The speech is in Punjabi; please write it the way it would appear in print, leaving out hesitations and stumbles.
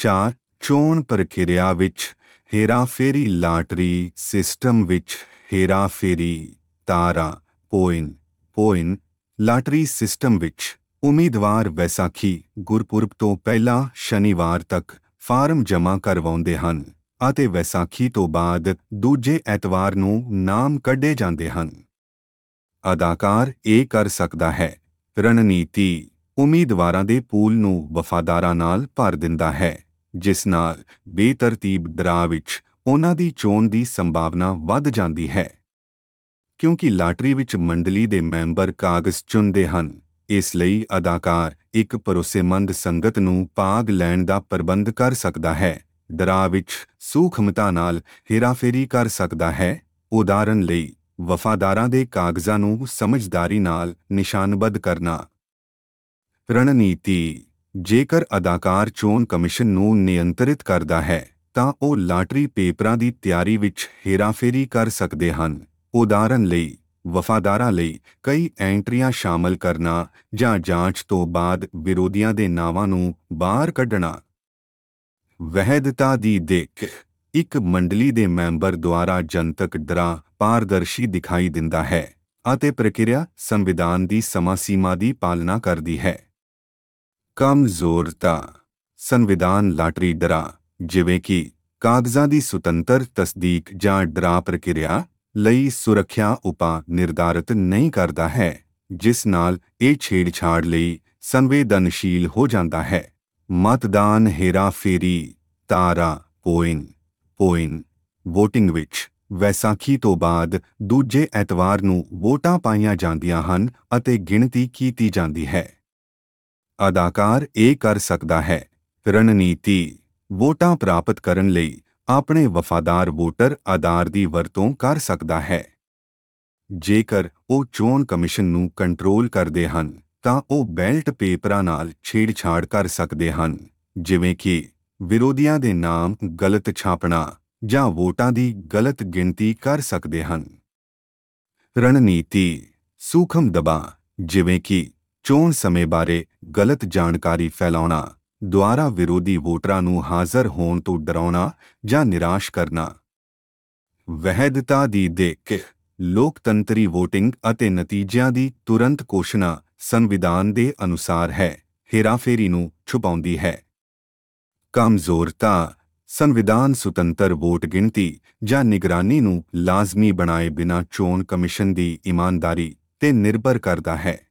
4 ਚੋਣ ਪ੍ਰਕਿਰਿਆ ਵਿੱਚ ਹੇਰਾਫੇਰੀ ਲਾਟਰੀ ਸਿਸਟਮ ਵਿੱਚ ਹੇਰਾਫੇਰੀ ਤਾਰਾ ਪੋਇਨ ਲਾਟਰੀ ਸਿਸਟਮ ਵਿੱਚ ਉਮੀਦਵਾਰ ਵਿਸਾਖੀ ਗੁਰਪੁਰਬ ਤੋਂ ਪਹਿਲਾਂ ਸ਼ਨੀਵਾਰ ਤੱਕ ਫਾਰਮ ਜਮ੍ਹਾਂ ਕਰਵਾਉਂਦੇ ਹਨ ਅਤੇ ਵਿਸਾਖੀ ਤੋਂ ਬਾਅਦ ਦੂਜੇ ਐਤਵਾਰ ਨੂੰ ਨਾਮ ਕੱਢੇ ਜਾਂਦੇ ਹਨ। ਅਦਾਕਾਰ ਇਹ ਕਰ ਸਕਦਾ ਹੈ। ਰਣਨੀਤੀ ਉਮੀਦਵਾਰਾਂ ਦੇ ਪੂਲ ਨੂੰ ਵਫਾਦਾਰਾਂ ਨਾਲ ਭਰ ਦਿੰਦਾ ਹੈ, ਜਿਸ ਨਾਲ ਬੇਤਰਤੀਬ ਡਰਾਅ ਵਿੱਚ ਉਹਨਾਂ ਦੀ ਚੋਣ ਦੀ ਸੰਭਾਵਨਾ ਵੱਧ ਜਾਂਦੀ ਹੈ। ਕਿਉਂਕਿ ਲਾਟਰੀ ਵਿੱਚ ਮੰਡਲੀ ਦੇ ਮੈਂਬਰ ਕਾਗਜ਼ ਚੁਣਦੇ ਹਨ, ਇਸ ਲਈ ਅਦਾਕਾਰ ਇੱਕ ਭਰੋਸੇਮੰਦ ਸੰਗਤ ਨੂੰ ਭਾਗ ਲੈਣ ਦਾ ਪ੍ਰਬੰਧ ਕਰ ਸਕਦਾ ਹੈ। ਡਰਾਅ ਵਿੱਚ ਸੂਖਮਤਾ ਨਾਲ ਹੇਰਾਫੇਰੀ ਕਰ ਸਕਦਾ ਹੈ। ਉਦਾਹਰਨ ਲਈ, ਵਫਾਦਾਰਾਂ ਦੇ ਕਾਗਜ਼ਾਂ ਨੂੰ ਸਮਝਦਾਰੀ ਨਾਲ ਨਿਸ਼ਾਨਬੱਧ ਕਰਨਾ। ਰਣਨੀਤੀ ਜੇਕਰ ਅਦਾਕਾਰ ਚੋਣ ਕਮਿਸ਼ਨ ਨੂੰ ਨਿਯੰਤਰਿਤ ਕਰਦਾ ਹੈ ਤਾਂ ਉਹ ਲਾਟਰੀ ਪੇਪਰਾਂ ਦੀ ਤਿਆਰੀ ਵਿੱਚ ਹੇਰਾਫੇਰੀ ਕਰ ਸਕਦੇ ਹਨ। ਉਦਾਹਰਨ ਲਈ, ਵਫਾਦਾਰਾਂ ਲਈ ਕਈ ਐਂਟਰੀਆਂ ਸ਼ਾਮਲ ਕਰਨਾ ਜਾਂ ਜਾਂਚ ਤੋਂ ਬਾਅਦ ਵਿਰੋਧੀਆਂ ਦੇ ਨਾਵਾਂ ਨੂੰ ਬਾਹਰ ਕੱਢਣਾ। ਵਹਿਦਤਾ ਦੀ ਦਿੱਖ ਇੱਕ ਮੰਡਲੀ ਦੇ ਮੈਂਬਰ ਦੁਆਰਾ ਜਨਤਕ ਡਰਾਅ ਪਾਰਦਰਸ਼ੀ ਦਿਖਾਈ ਦਿੰਦਾ ਹੈ ਅਤੇ ਪ੍ਰਕਿਰਿਆ ਸੰਵਿਧਾਨ ਦੀ ਸਮਾਂ ਸੀਮਾ ਦੀ ਪਾਲਣਾ ਕਰਦੀ ਹੈ। ਕਮਜ਼ੋਰਤਾ ਸੰਵਿਧਾਨ ਲਾਟਰੀ ਡਰਾਅ, ਜਿਵੇਂ ਕਿ ਕਾਗਜ਼ਾਂ ਦੀ ਸੁਤੰਤਰ ਤਸਦੀਕ ਜਾਂ ਡਰਾਅ ਪ੍ਰਕਿਰਿਆ ਲਈ ਸੁਰੱਖਿਆ ਉਪਾਅ ਨਿਰਧਾਰਤ ਨਹੀਂ ਕਰਦਾ ਹੈ, ਜਿਸ ਨਾਲ ਇਹ ਛੇੜਛਾੜ ਲਈ ਸੰਵੇਦਨਸ਼ੀਲ ਹੋ ਜਾਂਦਾ ਹੈ। ਮਤਦਾਨ ਹੇਰਾਫੇਰੀ ਤਾਰਾ ਪੋਇਨ ਵੋਟਿੰਗ ਵਿੱਚ ਵਿਸਾਖੀ ਤੋਂ ਬਾਅਦ ਦੂਜੇ ਐਤਵਾਰ ਨੂੰ ਵੋਟਾਂ ਪਾਈਆਂ ਜਾਂਦੀਆਂ ਹਨ ਅਤੇ ਗਿਣਤੀ ਕੀਤੀ ਜਾਂਦੀ ਹੈ। ਅਦਾਕਾਰ ਇਹ ਕਰ ਸਕਦਾ ਹੈ। ਰਣਨੀਤੀ ਵੋਟਾਂ ਪ੍ਰਾਪਤ ਕਰਨ ਲਈ ਆਪਣੇ ਵਫਾਦਾਰ ਵੋਟਰ ਆਧਾਰ ਦੀ ਵਰਤੋਂ ਕਰ ਸਕਦਾ ਹੈ। ਜੇਕਰ ਉਹ ਚੋਣ ਕਮਿਸ਼ਨ ਨੂੰ ਕੰਟਰੋਲ ਕਰਦੇ ਹਨ ਤਾਂ ਉਹ ਬੈਲਟ ਪੇਪਰਾਂ ਨਾਲ ਛੇੜਛਾੜ ਕਰ ਸਕਦੇ ਹਨ, ਜਿਵੇਂ ਕਿ ਵਿਰੋਧੀਆਂ ਦੇ ਨਾਮ ਗਲਤ ਛਾਪਣਾ ਜਾਂ ਵੋਟਾਂ ਦੀ ਗਲਤ ਗਿਣਤੀ ਕਰ ਸਕਦੇ ਹਨ। ਰਣਨੀਤੀ ਸੂਖਮ ਦਬਾਅ, ਜਿਵੇਂ ਕਿ ਚੋਣ ਸਮੇਂ ਬਾਰੇ ਗਲਤ ਜਾਣਕਾਰੀ ਫੈਲਾਉਣਾ ਦੁਆਰਾ ਵਿਰੋਧੀ ਵੋਟਰਾਂ ਨੂੰ ਹਾਜ਼ਰ ਹੋਣ ਤੋਂ ਡਰਾਉਣਾ ਜਾਂ ਨਿਰਾਸ਼ ਕਰਨਾ। ਵਹਿਦਤਾ ਦੀ ਦਿੱਖ ਲੋਕਤੰਤਰੀ ਵੋਟਿੰਗ ਅਤੇ ਨਤੀਜਿਆਂ ਦੀ ਤੁਰੰਤ ਘੋਸ਼ਣਾ ਸੰਵਿਧਾਨ ਦੇ ਅਨੁਸਾਰ ਹੈ, ਹੇਰਾਫੇਰੀ ਨੂੰ ਛੁਪਾਉਂਦੀ ਹੈ। ਕਮਜ਼ੋਰਤਾ ਸੰਵਿਧਾਨ ਸੁਤੰਤਰ ਵੋਟ ਗਿਣਤੀ ਜਾਂ ਨਿਗਰਾਨੀ ਨੂੰ ਲਾਜ਼ਮੀ ਬਣਾਏ ਬਿਨਾਂ ਚੋਣ ਕਮਿਸ਼ਨ ਦੀ ਇਮਾਨਦਾਰੀ ਤੇ ਨਿਰਭਰ ਕਰਦਾ ਹੈ।